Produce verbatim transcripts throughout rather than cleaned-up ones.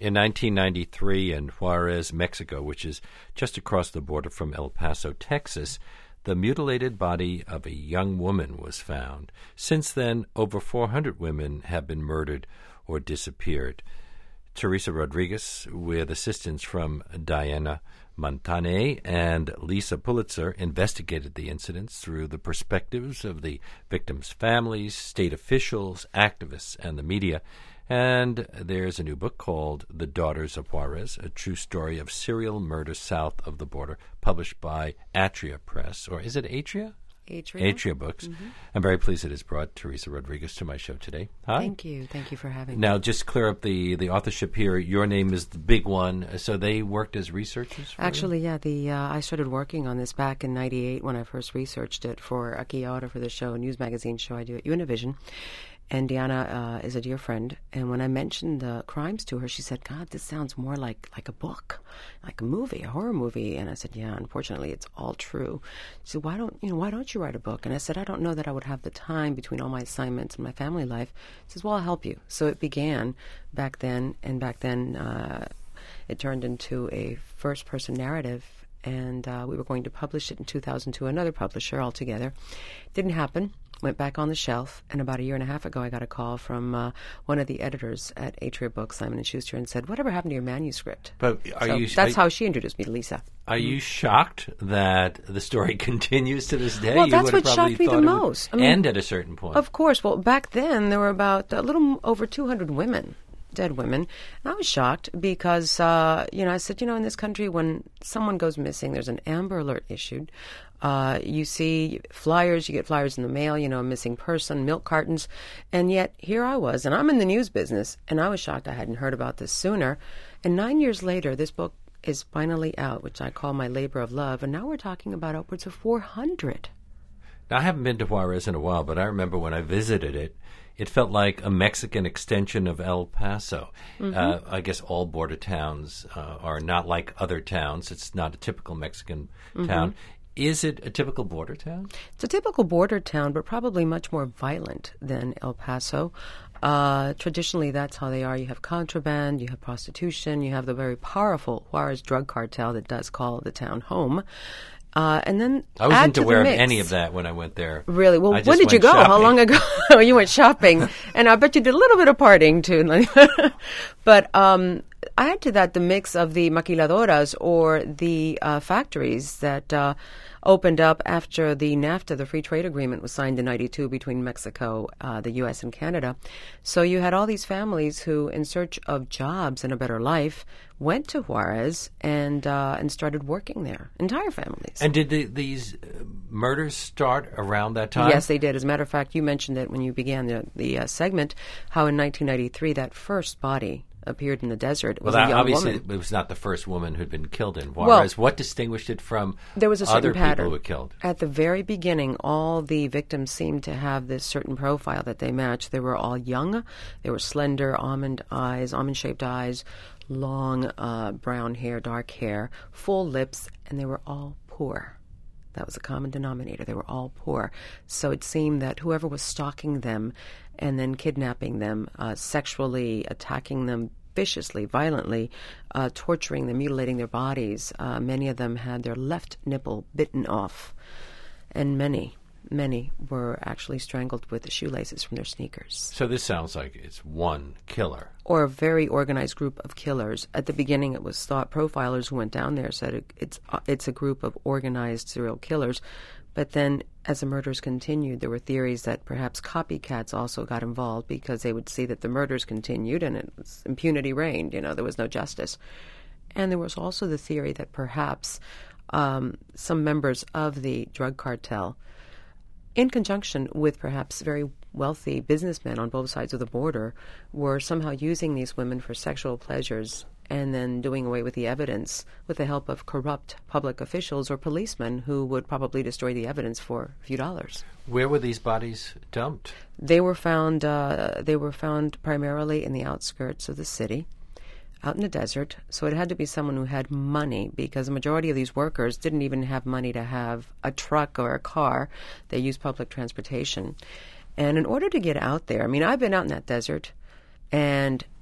In nineteen ninety-three in Juarez, Mexico, which is just across the border from El Paso, Texas, the mutilated body of a young woman was found. Since then, over four hundred women have been murdered or disappeared. Teresa Rodriguez, with assistance from Diana Montane and Lisa Pulitzer, investigated the incidents through the perspectives of the victims' families, state officials, activists, and the media. And there's a new book called The Daughters of Juarez, a true story of serial murder south of the border, published by Atria Press. Or is it Atria? Atria. Atria Books. Mm-hmm. I'm very pleased it has brought Teresa Rodriguez to my show today. Hi. Thank you. Thank you for having now, me. Now, just clear up the, the authorship here. Your name is the big one. So they worked as researchers for Actually, you? yeah. The uh, I started working on this back in ninety-eight when I first researched it for Aquí Ahora, for the show, a news magazine show I do at Univision. And Diana uh, is a dear friend. And when I mentioned the crimes to her, she said, God, this sounds more like, like a book, like a movie, a horror movie. And I said, yeah, unfortunately, it's all true. She said, why don't, you know, why don't you write a book? And I said, I don't know that I would have the time between all my assignments and my family life. She says, well, I'll help you. So it began back then. And back then, uh, it turned into a first-person narrative. And uh, we were going to publish it in two thousand to another publisher altogether. Didn't happen. Went back on the shelf, and about a year and a half ago, I got a call from uh, one of the editors at Atria Books, Simon and Schuster, and said, "Whatever happened to your manuscript?" But are so you? That's are, how she introduced me to Lisa. Are you shocked that the story continues to this day? Well, you that's what probably shocked me the most. I mean, end at a certain point. Of course. Well, back then there were about a little over two hundred women. Dead women. And I was shocked because, uh, you know, I said, you know, in this country, when someone goes missing, there's an Amber Alert issued. Uh, you see flyers, you get flyers in the mail, you know, a missing person, milk cartons. And yet here I was, and I'm in the news business, and I was shocked I hadn't heard about this sooner. And nine years later, this book is finally out, which I call my labor of love. And now we're talking about upwards of four hundred. Now, I haven't been to Juarez in a while, but I remember when I visited it, it felt like a Mexican extension of El Paso. Mm-hmm. Uh, I guess all border towns uh, are not like other towns. It's not a typical Mexican mm-hmm. town. Is it a typical border town? It's a typical border town, but probably much more violent than El Paso. Uh, traditionally, that's how they are. You have contraband, you have prostitution, you have the very powerful Juarez drug cartel that does call the town home. Uh, and then I wasn't aware of mix. any of that when I went there. Really? Well, when did you go? Shopping. How long ago? You went shopping, and I bet you did a little bit of partying too. But um, add to that the mix of the maquiladoras, or the uh, factories that uh, opened up after the NAFTA, the free trade agreement, was signed in ninety-two between Mexico, uh, the U S, and Canada. So you had all these families who, in search of jobs and a better life, went to Juarez and uh, and started working there. Entire families. And did the, these uh, murders start around that time? Yes, they did. As a matter of fact, you mentioned it when you began the, the uh, segment, how in nineteen ninety-three that first body appeared in the desert. It was well, a young obviously woman. it was not the first woman who'd been killed in Juarez. Well, what distinguished it from there was a certain other pattern. people who were killed? At the very beginning, all the victims seemed to have this certain profile that they matched. They were all young. They were slender, almond eyes, almond-shaped eyes, long uh, brown hair, dark hair, full lips, and they were all poor. That was a common denominator. They were all poor. So it seemed that whoever was stalking them and then kidnapping them, uh, sexually attacking them viciously, violently, uh, torturing them, mutilating their bodies, uh, many of them had their left nipple bitten off. And many, many were actually strangled with the shoelaces from their sneakers. So this sounds like it's one killer. Or a very organized group of killers. At the beginning, it was thought, profilers who went down there said it, it's uh, it's a group of organized serial killers. But then, as the murders continued, there were theories that perhaps copycats also got involved because they would see that the murders continued and it was, impunity reigned. You know, there was no justice. And there was also the theory that perhaps um, some members of the drug cartel, in conjunction with perhaps very wealthy businessmen on both sides of the border, were somehow using these women for sexual pleasures and then doing away with the evidence with the help of corrupt public officials or policemen who would probably destroy the evidence for a few dollars. Where were these bodies dumped? They were found. Uh, they were found primarily in the outskirts of the city, out in the desert. So it had to be someone who had money, because the majority of these workers didn't even have money to have a truck or a car. They used public transportation. And in order to get out there, I mean, I've been out in that desert, and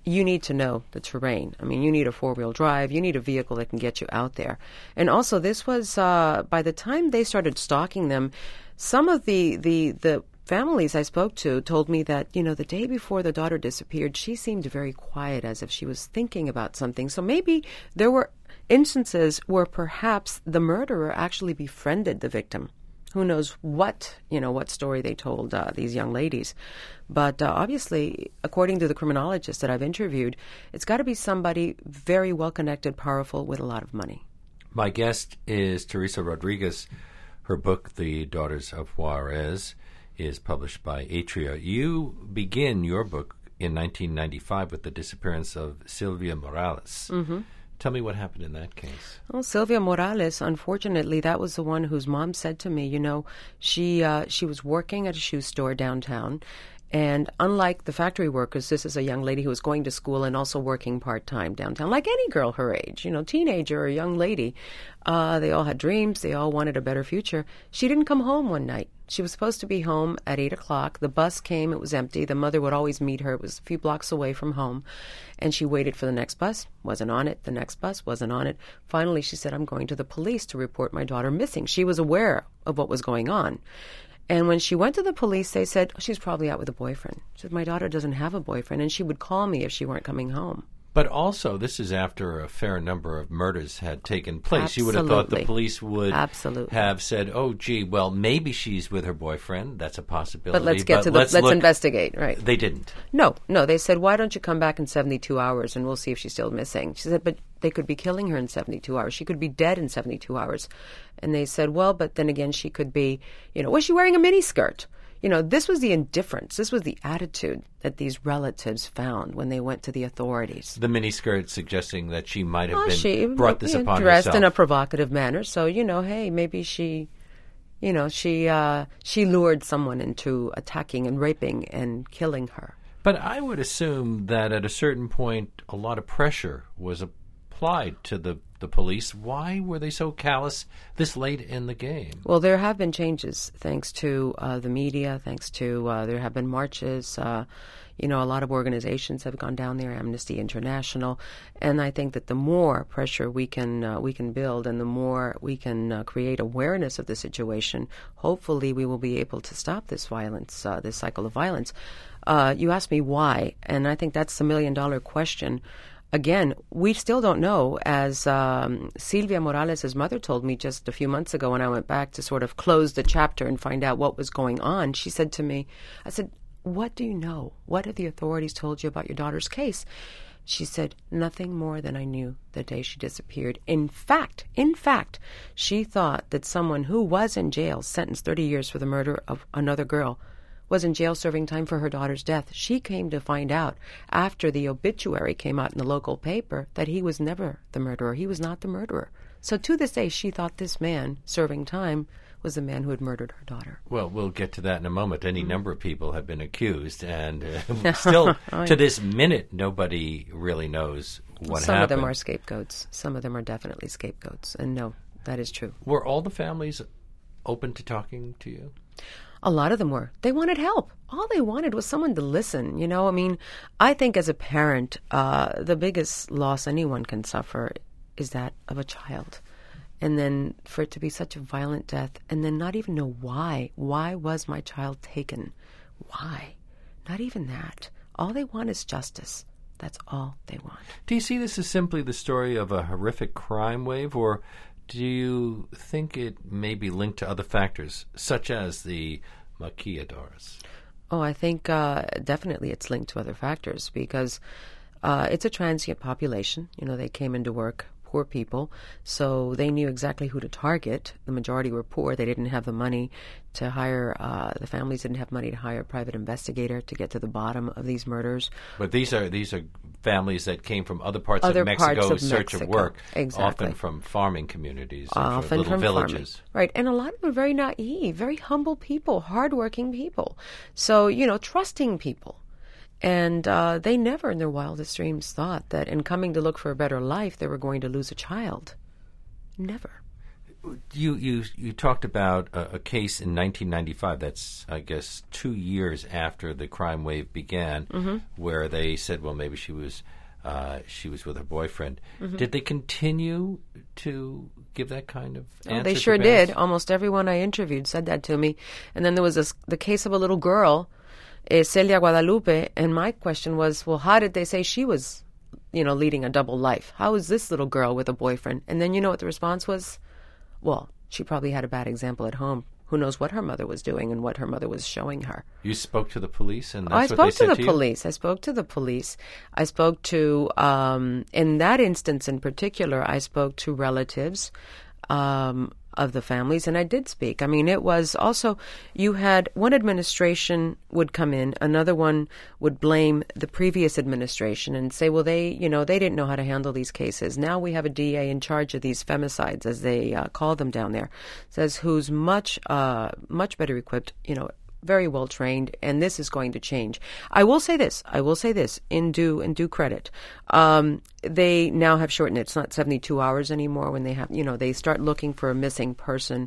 you need to know the terrain. I mean, you need a four-wheel drive. You need a vehicle that can get you out there. And also, this was, uh, by the time they started stalking them, some of the, the, the families I spoke to told me that, you know, the day before the daughter disappeared, she seemed very quiet, as if she was thinking about something. So maybe there were instances where perhaps the murderer actually befriended the victim. Who knows what, you know, what story they told uh, these young ladies. But uh, obviously, according to the criminologists that I've interviewed, it's got to be somebody very well-connected, powerful, with a lot of money. My guest is Teresa Rodriguez. Her book, The Daughters of Juarez, is published by Atria. You begin your book in nineteen ninety-five with the disappearance of Silvia Morales. Mm-hmm. Tell me what happened in that case. Well, Silvia Morales, unfortunately, that was the one whose mom said to me, you know, she uh, she was working at a shoe store downtown, and unlike the factory workers, this is a young lady who was going to school and also working part-time downtown, like any girl her age, you know, teenager or young lady. Uh, they all had dreams. They all wanted a better future. She didn't come home one night. She was supposed to be home at eight o'clock. The bus came. It was empty. The mother would always meet her. It was a few blocks away from home. And she waited for the next bus. Wasn't on it. The next bus wasn't on it. Finally, she said, I'm going to the police to report my daughter missing. She was aware of what was going on. And when she went to the police, they said, oh, she's probably out with a boyfriend. She said, my daughter doesn't have a boyfriend, and she would call me if she weren't coming home. But also, this is after a fair number of murders had taken place. Absolutely. You would have thought the police would Absolutely. have said, oh, gee, well, maybe she's with her boyfriend. That's a possibility. But let's get but to the, let's, let's look. investigate, right? They didn't. No, no. They said, why don't you come back in seventy-two hours and we'll see if she's still missing. She said, but they could be killing her in seventy-two hours. She could be dead in seventy-two hours. And they said, well, but then again, she could be, you know, was she wearing a miniskirt? You know, this was the indifference. This was the attitude that these relatives found when they went to the authorities. The miniskirt suggesting that she might have well, been she, brought this you know, upon dressed herself. in a provocative manner. So, you know, hey, maybe she, you know, she uh, she lured someone into attacking and raping and killing her. But I would assume that at a certain point, a lot of pressure was applied to the, the police. Why were they so callous this late in the game? Well, there have been changes thanks to uh, the media, thanks to uh, there have been marches. Uh, you know, a lot of organizations have gone down there, Amnesty International, and I think that the more pressure we can uh, we can build and the more we can uh, create awareness of the situation, hopefully we will be able to stop this violence, uh, this cycle of violence. Uh, you asked me why, and I think that's the million-dollar question. Again, we still don't know, as um, Silvia Morales' mother told me just a few months ago when I went back to sort of close the chapter and find out what was going on. She said to me, I said, what do you know? What have the authorities told you about your daughter's case? She said, nothing more than I knew the day she disappeared. In fact, in fact, she thought that someone who was in jail, sentenced thirty years for the murder of another girl, was in jail serving time for her daughter's death. She came to find out after the obituary came out in the local paper that he was never the murderer. He was not the murderer. So to this day, she thought this man serving time was the man who had murdered her daughter. Well, we'll get to that in a moment. Any mm. number of people have been accused, and uh, still, oh, to this minute, nobody really knows what Some happened. Some of them are scapegoats. Some of them are definitely scapegoats. And no, that is true. Were all the families open to talking to you? A lot of them were. They wanted help. All they wanted was someone to listen. You know, I mean, I think as a parent, uh, the biggest loss anyone can suffer is that of a child. And then for it to be such a violent death, and then not even know why. Why was my child taken? Why? Not even that. All they want is justice. That's all they want. Do you see this as simply the story of a horrific crime wave, or do you think it may be linked to other factors, such as the maquilladores? Oh, I think uh, definitely it's linked to other factors because uh, it's a transient population. You know, they came into work, poor people, so they knew exactly who to target. The majority were poor. They didn't have the money to hire, uh, the families didn't have money to hire a private investigator to get to the bottom of these murders. But these are these are families that came from other parts other of Mexico parts of in search Mexico. of work, exactly. often from farming communities, or often from little from villages. Farming. Right, and a lot of them are very naive, very humble people, hardworking people. So, you know, trusting people. And uh, they never in their wildest dreams thought that in coming to look for a better life, they were going to lose a child. Never. You you you talked about a, a case in nineteen ninety-five. That's, I guess, two years after the crime wave began, mm-hmm. where they said, well, maybe she was uh, she was with her boyfriend. Mm-hmm. Did they continue to give that kind of answer? Oh, they sure did. Almost everyone I interviewed said that to me. And then there was this, the case of a little girl, uh, Celia Guadalupe, and my question was, well, how did they say she was, you know, leading a double life? How is this little girl with a boyfriend? And then you know what the response was? Well, she probably had a bad example at home. Who knows what her mother was doing and what her mother was showing her. You spoke to the police, and that's oh, I what spoke they said to the to you? police. I spoke to the police. I spoke to, um, in that instance in particular, I spoke to relatives um, of the families, and I did speak. I mean, it was also, you had one administration would come in, another one would blame the previous administration and say, well, they, you know, they didn't know how to handle these cases. Now we have a D A in charge of these femicides, as they uh, call them down there, says who's much, uh, much better equipped, you know, very well trained, and this is going to change. I will say this. I will say this in due in due credit. Um, they now have shortened it. It's not seventy-two hours anymore when they have, you know, they start looking for a missing person.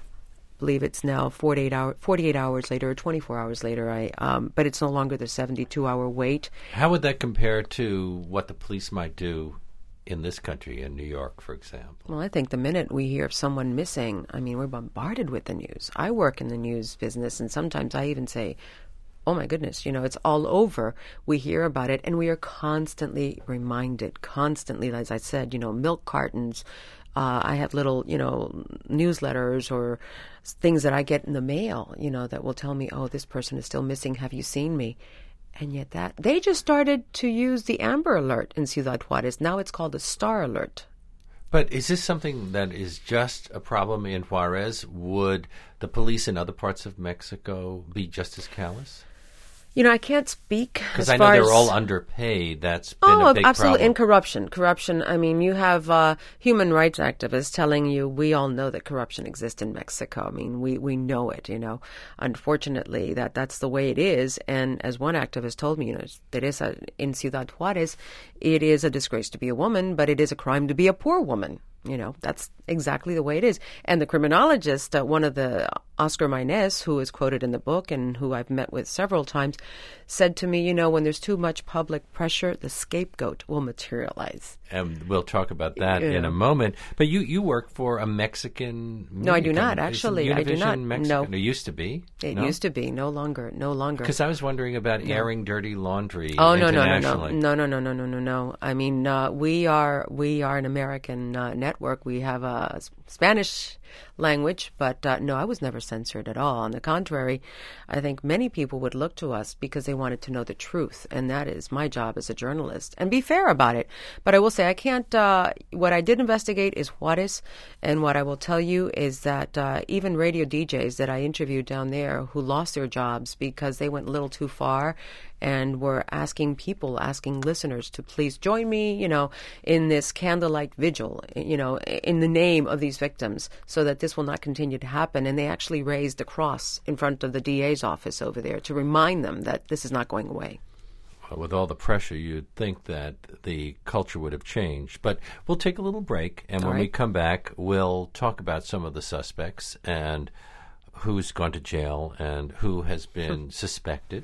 I believe it's now forty-eight hour, forty-eight hours later or twenty-four hours later. I, um, but it's no longer the seventy-two hour wait. How would that compare to what the police might do in this country, in New York, for example? Well, I think the minute we hear of someone missing, I mean, we're bombarded with the news. I work in the news business, and sometimes I even say, oh my goodness, you know, it's all over. We hear about it, and we are constantly reminded, constantly, as I said, you know, milk cartons. Uh, I have little, you know, newsletters or things that I get in the mail, you know, that will tell me, oh, this person is still missing. Have you seen me? And yet that they just started to use the Amber Alert in Ciudad Juarez. Now it's called the Star Alert. But is this something that is just a problem in Juarez? Would the police in other parts of Mexico be just as callous? You know, I can't speak because as I know far they're as, all underpaid. That's been oh, a big absolutely. problem. And corruption, corruption. I mean, you have uh, human rights activists telling you we all know that corruption exists in Mexico. I mean, we, we know it. You know, unfortunately, that that's the way it is. And as one activist told me, you know, Teresa, in Ciudad Juarez, it is a disgrace to be a woman, but it is a crime to be a poor woman. You know, that's exactly the way it is. And the criminologist, uh, one of the Oscar Maynez, who is quoted in the book and who I've met with several times, said to me, you know, when there's too much public pressure, the scapegoat will materialize. And we'll talk about that yeah. in a moment. But you, you work for a Mexican media No, I do not, company. actually. Isn't I do not. Mexican? No. It used to be. It no? used to be. No longer. No longer. Because I was wondering about no. airing dirty laundry oh, no, no, no, internationally. no. No, no, no, no, no, no, no. I mean, uh, we are we are an American uh, network. We have a Spanish language, but uh, no, I was never censored at all. On the contrary, I think many people would look to us because they wanted to know the truth, and that is my job as a journalist, and be fair about it. But I will say I can't, uh, what I did investigate is Juarez, and what I will tell you is that uh, even radio D Js that I interviewed down there who lost their jobs because they went a little too far and were asking people, asking listeners to please join me, you know, in this candlelight vigil, you know, in the name of these victims so that this will not continue to happen. And they actually raised a cross in front of the D A's office over there to remind them that this is not going away. Well, with all the pressure, you'd think that the culture would have changed. But we'll take a little break, and all when right. we come back, we'll talk about some of the suspects and who's gone to jail and who has been suspected.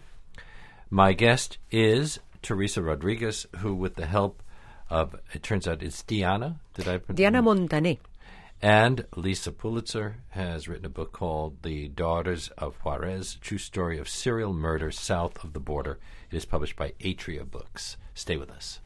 My guest is Teresa Rodriguez, who, with the help of, it turns out it's Diana, did I put Diana Montané. And Lisa Pulitzer has written a book called The Daughters of Juarez, a true story of serial murder south of the border. It is published by Atria Books. Stay with us.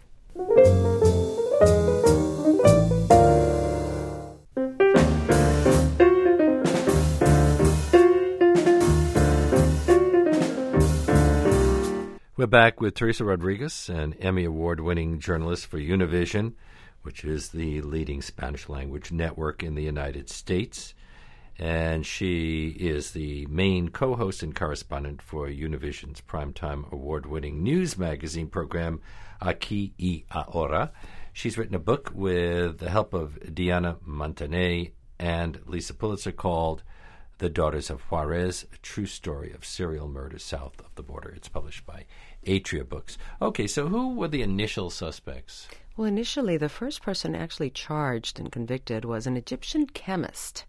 We're back with Teresa Rodriguez, an Emmy Award-winning journalist for Univision, which is the leading Spanish-language network in the United States. And she is the main co-host and correspondent for Univision's primetime award-winning news magazine program, Aquí y Ahora. She's written a book with the help of Diana Montané and Lisa Pulitzer called The Daughters of Juarez, a true story of serial murder south of the border. It's published by Atria Books. Okay, so who were the initial suspects? Well, initially, the first person actually charged and convicted was an Egyptian chemist,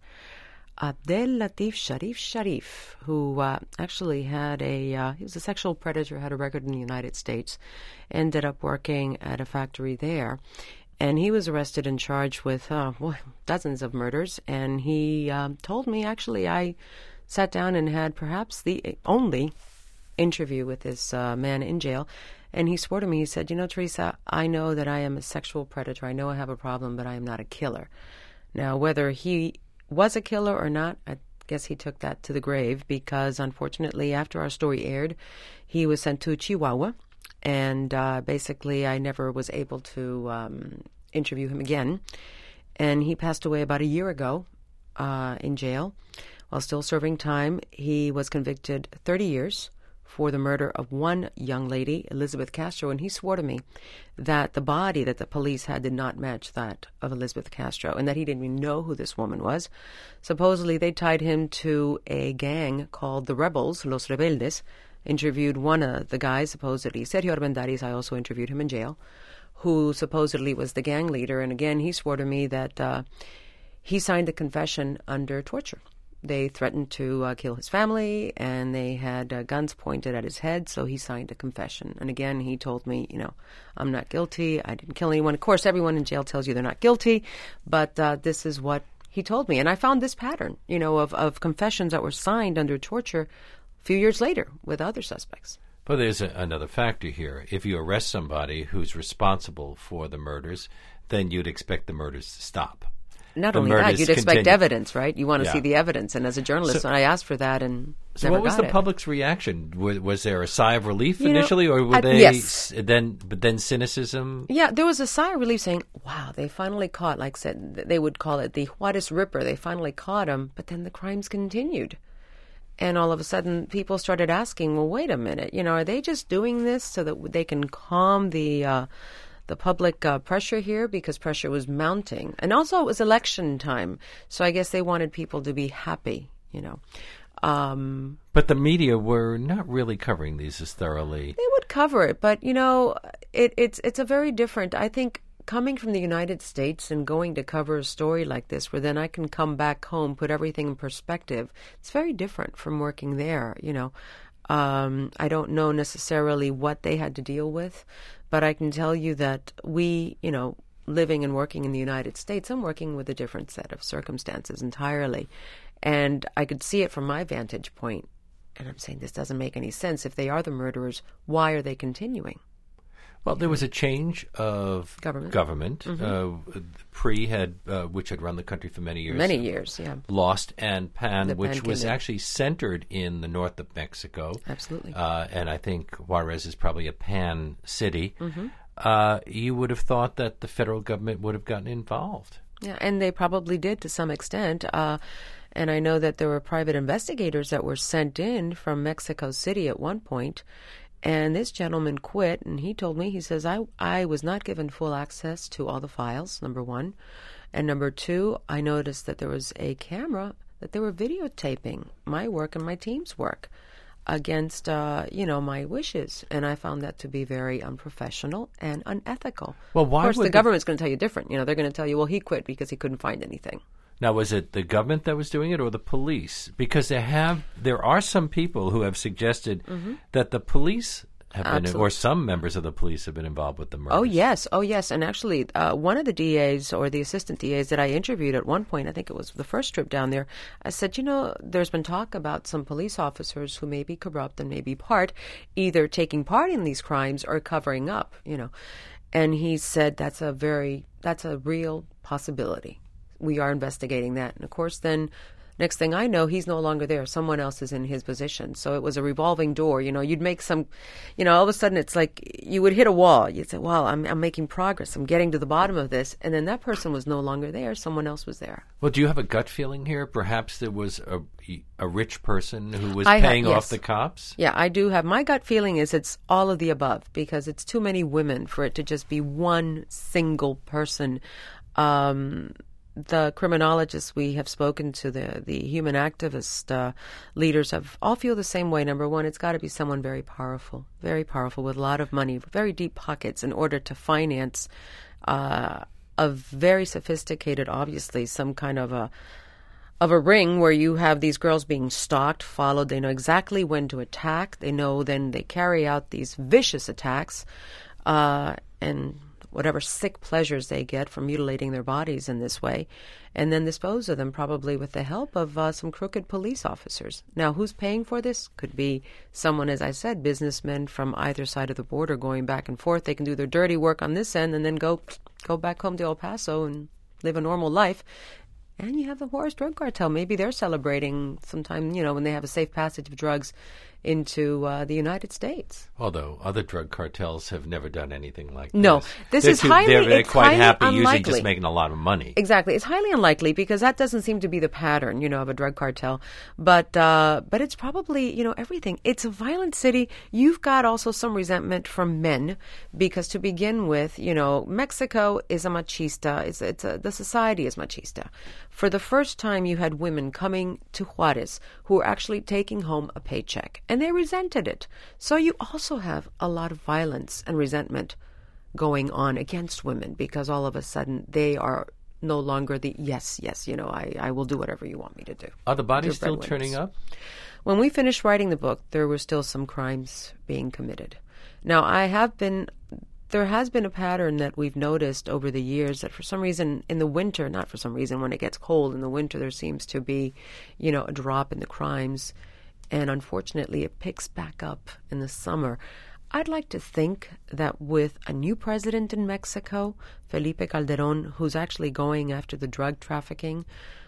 Abdel Latif Sharif Sharif, who uh, actually had a, uh, he was a sexual predator, had a record in the United States, ended up working at a factory there. And he was arrested and charged with uh, well, dozens of murders. And he um, told me, actually, I sat down and had perhaps the only interview with this uh, man in jail. And he swore to me, he said, you know, Teresa, I know that I am a sexual predator. I know I have a problem, but I am not a killer. Now, whether he was a killer or not, I guess he took that to the grave because, unfortunately, after our story aired, he was sent to Chihuahua. And uh, basically, I never was able to um, interview him again. And he passed away about a year ago uh, in jail while still serving time. He was convicted thirty years for the murder of one young lady, Elizabeth Castro, and he swore to me that the body that the police had did not match that of Elizabeth Castro and that he didn't even know who this woman was. Supposedly, they tied him to a gang called the Rebels, Los Rebeldes, interviewed one of the guys, supposedly, Sergio Armendariz, I also interviewed him in jail, who supposedly was the gang leader, and again, he swore to me that uh, he signed the confession under torture. They threatened to uh, kill his family, and they had uh, guns pointed at his head, so he signed a confession. And again, he told me, you know, I'm not guilty, I didn't kill anyone. Of course, everyone in jail tells you they're not guilty, but uh, this is what he told me. And I found this pattern, you know, of, of confessions that were signed under torture a few years later with other suspects. But there's a, another factor here. If you arrest somebody who's responsible for the murders, then you'd expect the murders to stop. Not the only that, you'd expect continue. evidence, right? You want to Yeah. see the evidence. And as a journalist, So- I asked for that and So never what was got the it. public's reaction? Was, was there a sigh of relief You know, initially, or were I- they yes. s- then but then cynicism? Yeah, there was a sigh of relief saying, wow, they finally caught, like said, they would call it the Juarez Ripper. They finally caught him, but then the crimes continued. And all of a sudden, people started asking, well, wait a minute, you know, are they just doing this so that they can calm the uh, the public uh, pressure here? Because pressure was mounting. And also it was election time, so I guess they wanted people to be happy, you know. Um, But the media were not really covering these as thoroughly. They would cover it, but, you know, it, it's it's a very different, I think, coming from the United States and going to cover a story like this where then I can come back home, put everything in perspective, it's very different from working there, you know. Um, I don't know necessarily what they had to deal with, but I can tell you that we, you know, living and working in the United States, I'm working with a different set of circumstances entirely. And I could see it from my vantage point. And I'm saying this doesn't make any sense. If they are the murderers, why are they continuing? Well, there was a change of Government. government. Mm-hmm. Uh, Pre had, uh, which had run the country for many years, Many years, yeah. lost, and Pan, The which Pan was Kingdom. actually centered in the north of Mexico. Absolutely. Uh, and I think Juarez is probably a Pan city. Mm-hmm. Uh, you would have thought that the federal government would have gotten involved. Yeah, and they probably did to some extent. Uh, and I know that there were private investigators that were sent in from Mexico City at one point. And this gentleman quit, and he told me, he says, I, I was not given full access to all the files, number one. And number two, I noticed that there was a camera that they were videotaping my work and my team's work against, uh, you know, my wishes. And I found that to be very unprofessional and unethical. Well, why of course, would the the- government's going to tell you different. You know, they're going to tell you, well, he quit because he couldn't find anything. Now, was it the government that was doing it or the police? Because there have there are some people who have suggested that the police have been, Absolutely. or some members of the police have been involved with the murders. Oh, yes. Oh, yes. And actually, uh, one of the D As or the assistant D As that I interviewed at one point, I think it was the first trip down there, I said, you know, there's been talk about some police officers who may be corrupt and may be part, either taking part in these crimes or covering up, you know. And he said that's a very, that's a real possibility. We are investigating that. And of course, then next thing I know, he's no longer there. Someone else is in his position. So it was a revolving door. You know, you'd make some, you know, all of a sudden it's like you would hit a wall. You'd say, well, I'm, I'm making progress. I'm getting to the bottom of this. And then that person was no longer there. Someone else was there. Well, do you have a gut feeling here? Perhaps there was a, a rich person who was I ha- paying yes. off the cops? Yeah, I do have. My gut feeling is it's all of the above because it's too many women for it to just be one single person. Um, the criminologists we have spoken to, the the human activist uh, leaders, have all feel the same way. Number one, it's got to be someone very powerful, very powerful with a lot of money, very deep pockets in order to finance uh, a very sophisticated, obviously, some kind of a of a ring where you have these girls being stalked, followed. They know exactly when to attack. They know then they carry out these vicious attacks uh, and whatever sick pleasures they get from mutilating their bodies in this way, and then dispose of them probably with the help of uh, some crooked police officers. Now, who's paying for this? Could be someone, as I said, businessmen from either side of the border going back and forth. They can do their dirty work on this end and then go go back home to El Paso and live a normal life. And you have the Juarez Drug Cartel. Maybe they're celebrating sometime, you know, when they have a safe passage of drugs into uh, the United States. Although other drug cartels have never done anything like no, this. this they're is too, highly They're, they're it's quite highly happy unlikely. usually just making a lot of money. Exactly. It's highly unlikely because that doesn't seem to be the pattern, you know, of a drug cartel. But uh, but it's probably, you know, everything. It's a violent city. You've got also some resentment from men because to begin with, you know, Mexico is a machista. It's, it's a, the society is machista. For the first time, you had women coming to Juarez who were actually taking home a paycheck, and they resented it. So you also have a lot of violence and resentment going on against women because all of a sudden they are no longer the, yes, yes, you know, I, I will do whatever you want me to do. Are the bodies They're still turning up? When we finished writing the book, there were still some crimes being committed. Now, I have been... There has been a pattern that we've noticed over the years that for some reason in the winter, not for some reason, when it gets cold in the winter, there seems to be, you know, a drop in the crimes. And unfortunately, it picks back up in the summer. I'd like to think that with a new president in Mexico, Felipe Calderón, who's actually going after the drug trafficking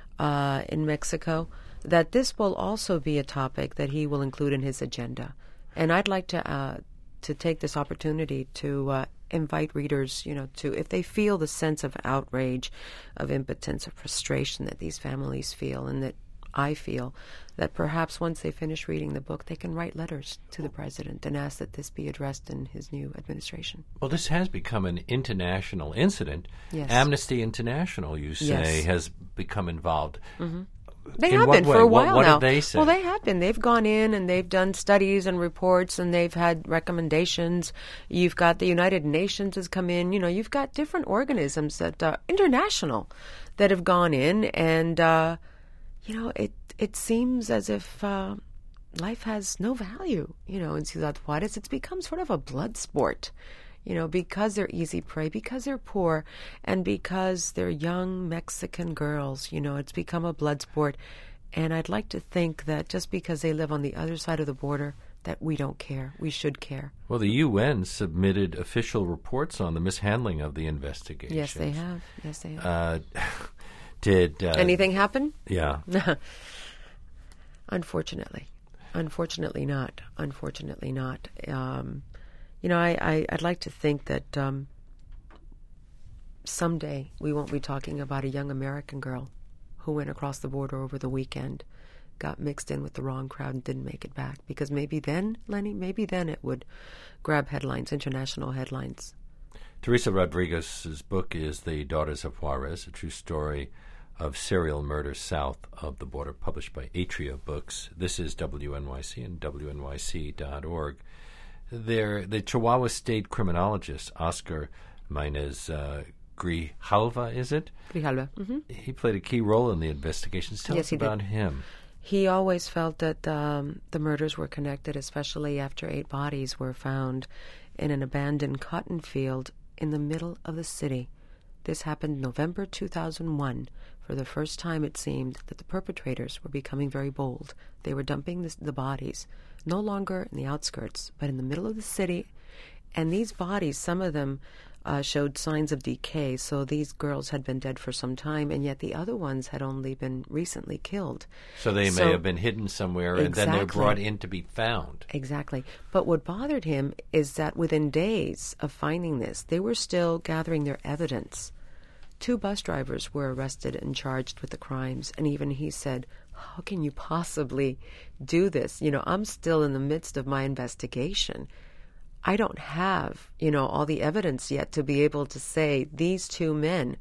uh, in Mexico, that this will also be a topic that he will include in his agenda. And I'd like to... Uh, to take this opportunity to uh, invite readers, you know, to, if they feel the sense of outrage, of impotence, of frustration that these families feel and that I feel, that perhaps once they finish reading the book, they can write letters to the president and ask that this be addressed in his new administration. Well, this has become an international incident. Yes. Amnesty International, you say, Yes. has become involved. Mm-hmm. They In have what been way? for a What- while what now. did they say? Well, they have been. They've gone in and they've done studies and reports and they've had recommendations. You've got the United Nations has come in. You know, you've got different organisms that are international that have gone in, and uh, you know, it it seems as if uh, life has no value. You know, in Ciudad Juarez, it's become sort of a blood sport. You know, because they're easy prey, because they're poor, and because they're young Mexican girls, you know, it's become a blood sport. And I'd like to think that just because they live on the other side of the border, that we don't care. We should care. Well, the U N submitted official reports on the mishandling of the investigation. Yes, they have. Yes, they have. Uh, did uh, Anything happen? Yeah. Unfortunately. Unfortunately not. Unfortunately not. Um, you know, I, I, I'd like to think that um, someday we won't be talking about a young American girl who went across the border over the weekend, got mixed in with the wrong crowd and didn't make it back. Because maybe then, Lenny, maybe then it would grab headlines, international headlines. Teresa Rodriguez's book is The Daughters of Juarez, a true story of serial murder south of the border, published by Atria Books. This is W N Y C and W N Y C dot org. There, the Chihuahua State criminologist, Oscar Maynez uh, Grijalva, is it? Grijalva. Mm-hmm. He played a key role in the investigations. Tell Yes, us he did. about him. He always felt that um, the murders were connected, especially after eight bodies were found in an abandoned cotton field in the middle of the city. This happened November two thousand one. For the first time, it seemed that the perpetrators were becoming very bold. They were dumping the, the bodies, no longer in the outskirts, but in the middle of the city. And these bodies, some of them uh, showed signs of decay, so these girls had been dead for some time, and yet the other ones had only been recently killed. So they So- may have been hidden somewhere, and then they're Exactly. brought in to be found. Exactly. But what bothered him is that within days of finding this, they were still gathering their evidence. Two bus drivers were arrested and charged with the crimes, and even he said, how can you possibly do this? You know, I'm still in the midst of my investigation. I don't have, you know, all the evidence yet to be able to say these two men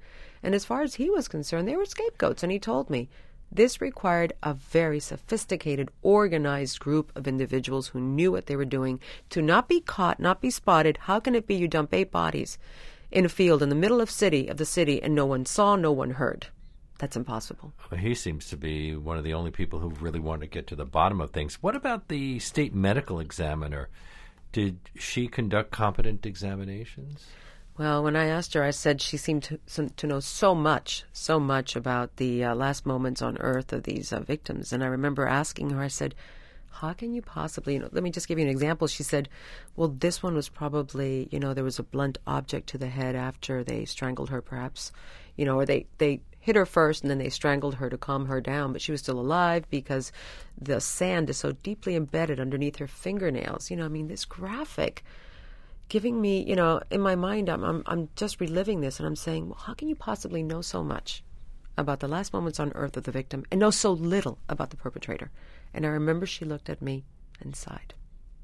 And as far as he was concerned, they were scapegoats. And he told me this required a very sophisticated, organized group of individuals who knew what they were doing to not be caught, not be spotted. How can it be you dump eight bodies in a field in the middle of city of the city and no one saw, no one heard? That's impossible. Well, he seems to be one of the only people who really want to get to the bottom of things. What about the state medical examiner? Did she conduct competent examinations? Well, when I asked her, I said she seemed to, to know so much, so much about the uh, last moments on Earth of these uh, victims. And I remember asking her, I said, how can you possibly, you know, let me just give you an example. She said, well, this one was probably, you know, there was a blunt object to the head after they strangled her, perhaps, you know, or they, they hit her first and then they strangled her to calm her down. But she was still alive because the sand is so deeply embedded underneath her fingernails. You know, I mean, this graphic giving me, you know, in my mind, I'm, I'm I'm just reliving this, and I'm saying, well, how can you possibly know so much about the last moments on Earth of the victim and know so little about the perpetrator? And I remember she looked at me and sighed.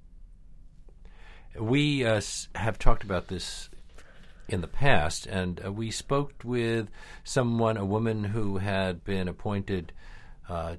We uh, have talked about this in the past, and uh, we spoke with someone, a woman who had been appointed, uh,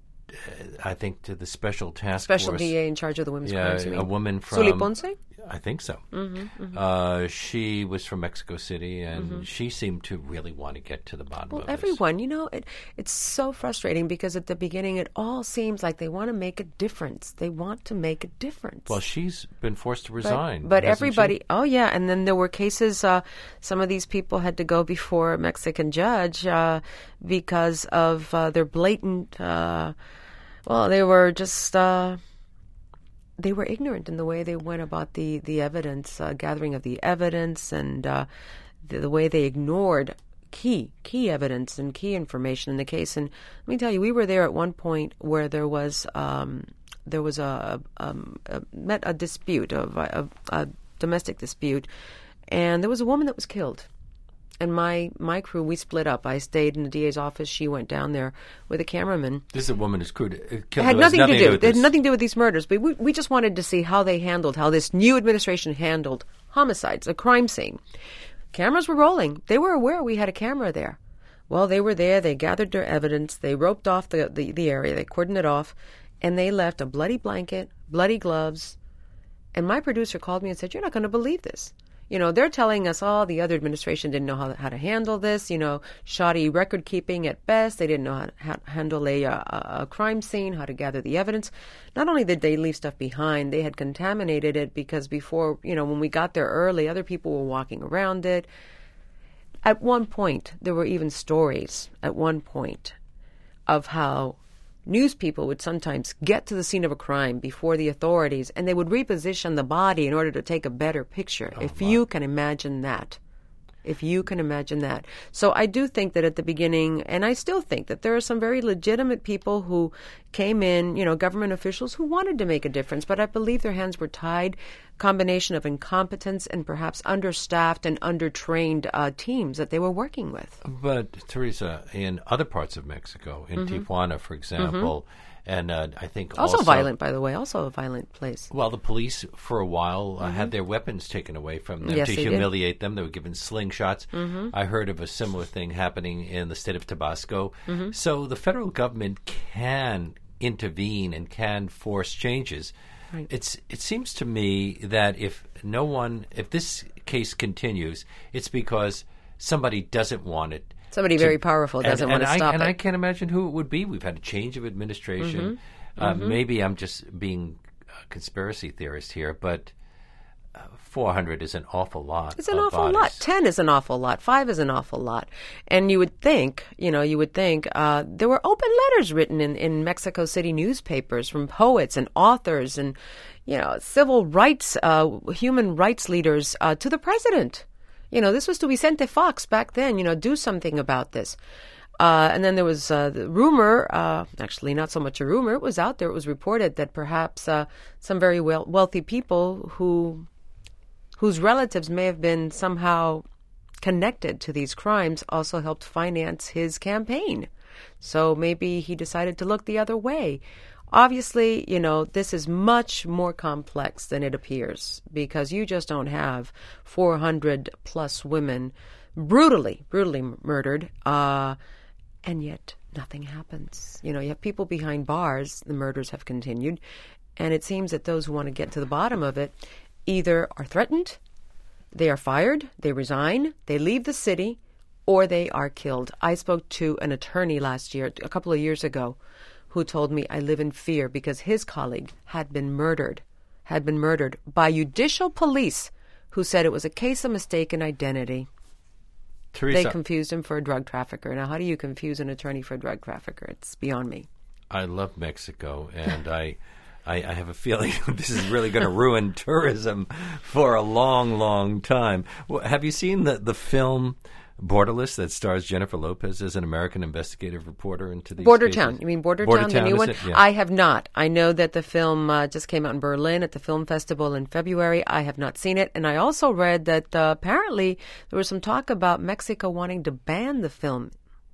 I think, to the special task Special force. D A in charge of the women's yeah, crimes. You mean? A woman from Sully Ponce? I think so. Mm-hmm, mm-hmm. Uh, she was from Mexico City, and mm-hmm. she seemed to really want to get to the bottom well, of this. Well, everyone, you know, it, it's so frustrating because at the beginning it all seems like they want to make a difference. They want to make a difference. Well, she's been forced to resign. But, but everybody, she? oh yeah, and then there were cases, uh, some of these people had to go before a Mexican judge uh, because of uh, their blatant, uh, well, they were just... Uh, They were ignorant in the way they went about the, the evidence, uh, gathering of the evidence, and uh, the, the way they ignored key, key evidence and key information in the case. And let me tell you, we were there at one point where there was um, there was a, a, a, met a dispute, of a, a domestic dispute, and there was a woman that was killed. And my, my crew, we split up. I stayed in the D A's office. She went down there with a cameraman. This is a woman who's crewed. It had nothing, nothing to do. It had nothing to do with these murders. But we, we just wanted to see how they handled, how this new administration handled homicides, a crime scene. Cameras were rolling. They were aware we had a camera there. Well, they were there. They gathered their evidence. They roped off the, the, the area. They cordoned it off. And they left a bloody blanket, bloody gloves. And my producer called me and said, you're not going to believe this. You know, they're telling us, oh, the other administration didn't know how, how to handle this, you know, shoddy record keeping at best. They didn't know how to ha- handle a, a, a crime scene, how to gather the evidence. Not only did they leave stuff behind, they had contaminated it because before, you know, when we got there early, other people were walking around it. At one point, there were even stories at one point of how news people would sometimes get to the scene of a crime before the authorities, and they would reposition the body in order to take a better picture. Oh, if my. you can imagine that. If you can imagine that. So I do think that at the beginning, and I still think that there are some very legitimate people who came in, you know, government officials who wanted to make a difference, but I believe their hands were tied. Combination of incompetence and perhaps understaffed and undertrained uh, teams that they were working with. But, Teresa, in other parts of Mexico, in mm-hmm. Tijuana, for example, mm-hmm. and uh, I think also... Also violent, by the way, also a violent place. Well, the police, for a while, uh, mm-hmm. had their weapons taken away from them yes, to they humiliate did. them. They were given slingshots. Mm-hmm. I heard of a similar thing happening in the state of Tabasco. Mm-hmm. So the federal government can intervene and can force changes. Right. It's. It seems to me that if no one, if this case continues, it's because somebody doesn't want it. Somebody to, very powerful doesn't and, want and to I, stop and it. And I can't imagine who it would be. We've had a change of administration. Mm-hmm. Uh, mm-hmm. Maybe I'm just being a conspiracy theorist here, but uh, four hundred is an awful lot. It's an of awful bodies. lot. Ten is an awful lot. Five is an awful lot. And you would think, you know, you would think uh, there were open letters written in, in Mexico City newspapers from poets and authors and, you know, civil rights, uh, human rights leaders uh, to the president. You know, this was to Vicente Fox back then, you know, do something about this. Uh, and then there was uh, the rumor, uh, actually not so much a rumor, it was out there, it was reported that perhaps uh, some very well- wealthy people who whose relatives may have been somehow connected to these crimes also helped finance his campaign. So maybe he decided to look the other way. Obviously, you know, this is much more complex than it appears because you just don't have four hundred plus women brutally, brutally murdered, uh, and yet nothing happens. You know, you have people behind bars, the murders have continued, and it seems that those who want to get to the bottom of it either are threatened, they are fired, they resign, they leave the city, or they are killed. I spoke to an attorney last year, a couple of years ago, who told me I live in fear because his colleague had been murdered, had been murdered by judicial police who said it was a case of mistaken identity. Teresa, they confused him for a drug trafficker. Now, how do you confuse an attorney for a drug trafficker? It's beyond me. I love Mexico, and I, I, I have a feeling this is really going to ruin tourism for a long, long time. Well, have you seen the, the film Borderless that stars Jennifer Lopez as an American investigative reporter into these Border cases? Town. You mean Border, Border Town, Town, the new is one? it? Yeah. I have not. I know that the film uh, just came out in Berlin at the film festival in February. I have not seen it. And I also read that uh, apparently there was some talk about Mexico wanting to ban the film,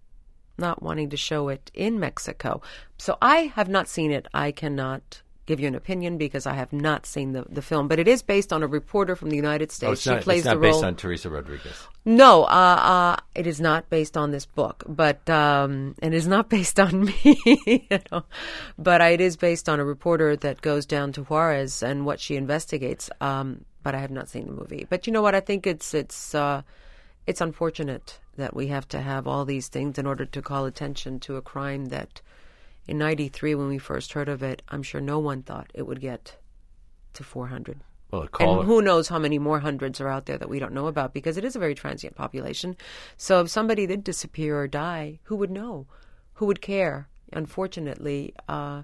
not wanting to show it in Mexico. So I have not seen it. I cannot give you an opinion because I have not seen the, the film. But it is based on a reporter from the United States. Oh, it's she not, plays it's not the based role. on Teresa Rodriguez. No, uh, uh, it is not based on this book, but um, it is not based on me. you know? But it is based on a reporter that goes down to Juarez and what she investigates. Um, but I have not seen the movie. But you know what? I think it's it's uh, it's unfortunate that we have to have all these things in order to call attention to a crime that, in ninety-three, when we first heard of it, I'm sure no one thought it would get to four hundred. Well, a caller, and who knows how many more hundreds are out there that we don't know about, because it is a very transient population. So if somebody did disappear or die, who would know? Who would care? Unfortunately, uh,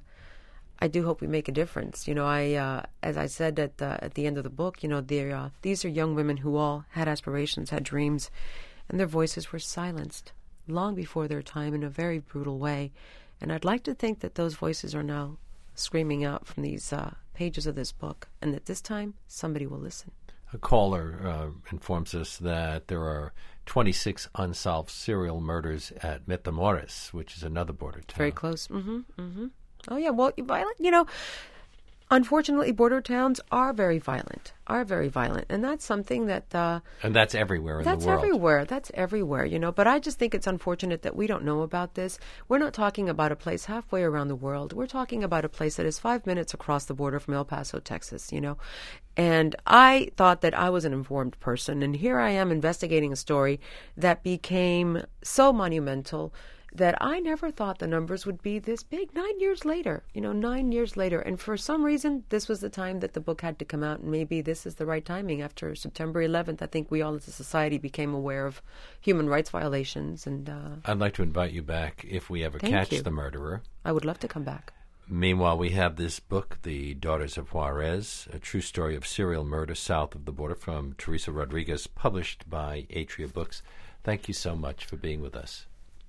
I do hope we make a difference. You know, I, uh, as I said at the, at the end of the book, you know, uh, these are young women who all had aspirations, had dreams, and their voices were silenced long before their time in a very brutal way. And I'd like to think that those voices are now screaming out from these uh, pages of this book, and that this time somebody will listen. A caller uh, informs us that there are twenty-six unsolved serial murders at Matamoros, which is another border town. Very close. Mm-hmm, mm-hmm. Oh, yeah. Well, violent, you know, unfortunately, border towns are very violent, are very violent. And that's something that... Uh, and that's everywhere in that's the world. That's everywhere. That's everywhere, you know. But I just think it's unfortunate that we don't know about this. We're not talking about a place halfway around the world. We're talking about a place that is five minutes across the border from El Paso, Texas, you know. And I thought that I was an informed person. And here I am investigating a story that became so monumental that I never thought the numbers would be this big nine years later, you know, nine years later. And for some reason, this was the time that the book had to come out, and maybe this is the right timing. After September eleventh, I think we all as a society became aware of human rights violations. And uh, I'd like to invite you back if we ever catch you. the murderer. I would love to come back. Meanwhile, we have this book, The Daughters of Juarez, a true story of serial murder south of the border, from Teresa Rodriguez, published by Atria Books. Thank you so much for being with us.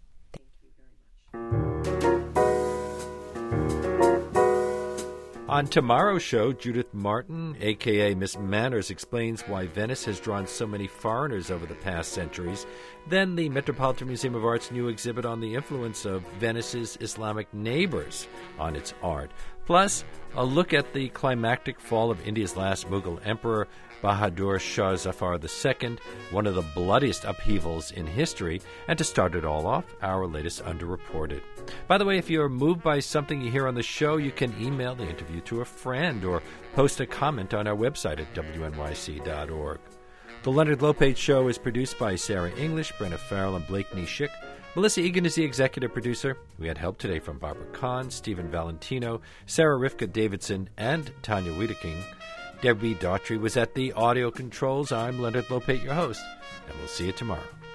On tomorrow's show, Judith Martin, a k a. Miss Manners, explains why Venice has drawn so many foreigners over the past centuries. Then the Metropolitan Museum of Art's new exhibit on the influence of Venice's Islamic neighbors on its art. Plus, a look at the climactic fall of India's last Mughal emperor, Bahadur Shah Zafar the Second, one of the bloodiest upheavals in history. And to start it all off, our latest Underreported. By the way, if you're moved by something you hear on the show, you can email the interview to a friend or post a comment on our website at W N Y C dot org. The Leonard Lopate Show is produced by Sarah English, Brenna Farrell, and Blake Nishik. Melissa Egan is the executive producer. We had help today from Barbara Kahn, Stephen Valentino, Sarah Rivka Davidson, and Tanya Wiedeking. Debbie Daughtry was at the audio controls. I'm Leonard Lopate, your host, and we'll see you tomorrow.